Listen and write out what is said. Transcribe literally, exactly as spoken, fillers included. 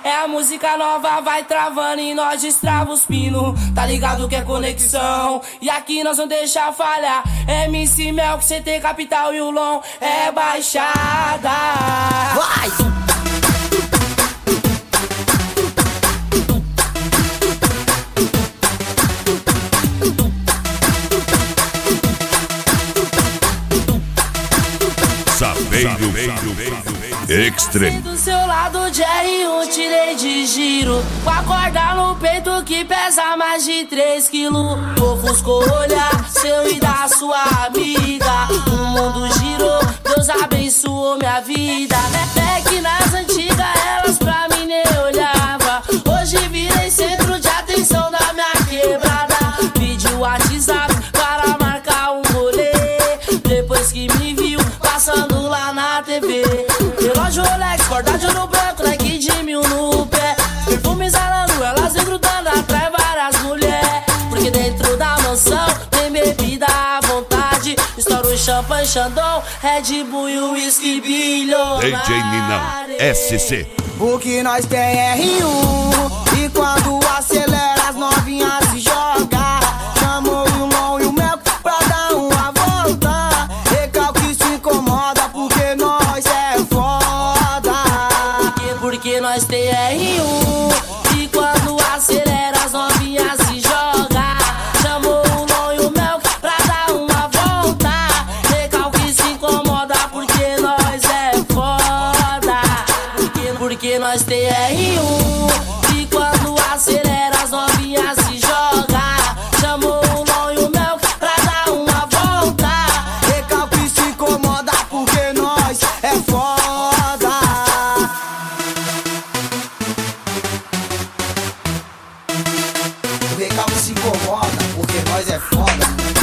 É a música nova, vai travando e nós destrava os pinos. Tá ligado que é conexão e aqui nós não deixa falhar. M C Mel, que cê tem capital e o Lon é baixada. Vai! Sapeiro Extreme. Do seu lado, Jerry, um tirei de giro. Com a corda no peito que pesa mais de três quilos. Ofuscou olhar seu e da sua amiga. O mundo girou, Deus abençoou minha vida. É que nas antigas elas pra mim nem olhava. Hoje virei centro de atenção da minha quebrada. Pedi o WhatsApp para marcar um rolê. Depois que me viu passando lá na T V. Relógio Rolex, corda de ouro branco, Nike de mil no pé. Perfume exalando, elas vem grudando, atrai várias mulheres. Porque dentro da mansão tem bebida à vontade. Estoura o champanhe, Xandão, Red Bull e o whisky bilionário. D J Ninão, S C. O que nós tem é R um. E quando acelera as novinhas se joga. Chamou o Lon e o Mel pra dar uma volta. Recalque se incomoda porque nós é foda. Porque nós tem R um. E quando acelera as novinhas se joga. Chamou o Lon e o Mel pra dar uma volta. Recalque se incomoda porque nós é foda. Porque, porque nós tem R um. E quando acelera as novinhas se joga. Chamou o Lon e o Mel pra dar uma volta. Recalque se incomoda porque nós é foda. O recalque se incomoda porque nós é foda.